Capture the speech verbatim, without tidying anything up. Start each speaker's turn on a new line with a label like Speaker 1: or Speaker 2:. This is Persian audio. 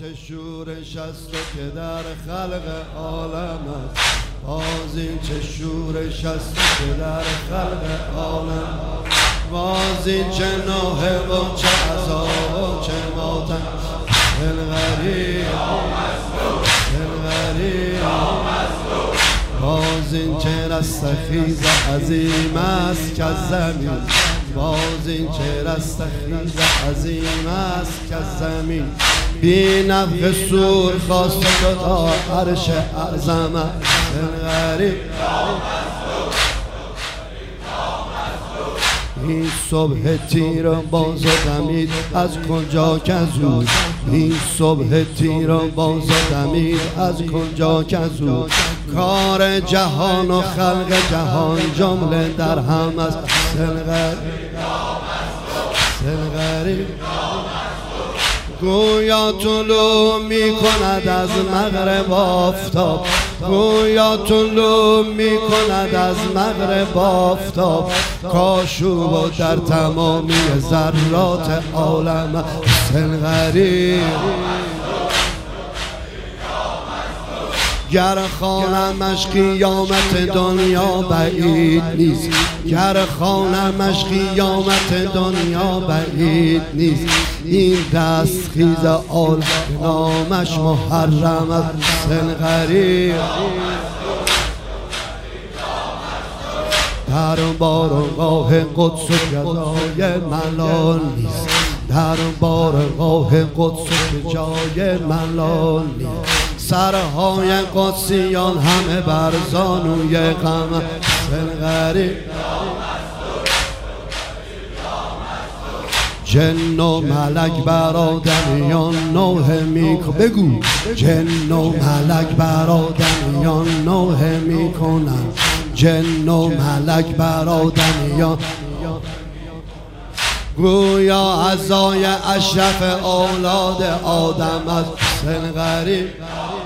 Speaker 1: چه شورش است که در خلق عالم است، باز این چه شورش است که در خلق عالم، باز این چه نوحه و چه عذاب و چه ماتم. الغریب الغریب باز این چه رستخیز عظیم است که زمین، باز این چه رستخیز عظیم است که زمین. بی نفخ صور خواسته شد تا عرش اعظم است. الغریب این صبح تیر باز دمید از کجا که زود، این صبح تیر باز دمید از کجا که زود. کار جهان و خلق جهان جمله در هم است. الغریب گویا طلوع می کند از مغرب آفتاب، گویا طلوع می کند از مغرب آفتاب. کاشوب و در تمامی ذرات عالم. الغریب گر خوانمش قیامت دنیا بعید نیست، گر خوانمش قیامت دنیا بعید نیست. این دست خیز عالم نامش محرم است. الغریب در بارگاه قدس و جای ملال نیست، در بارگاه قدس و جای ملال نیست. سرهای قدسیان همه بر زانوی غم. الغریب جن و ملک بر آدمیان نوحه میکنن، بگو جن و ملک بر آدمیان نوحه میکنن، جن و ملک بر آدمیان. گویا عزای اشرف اولاد آدم است. الغریب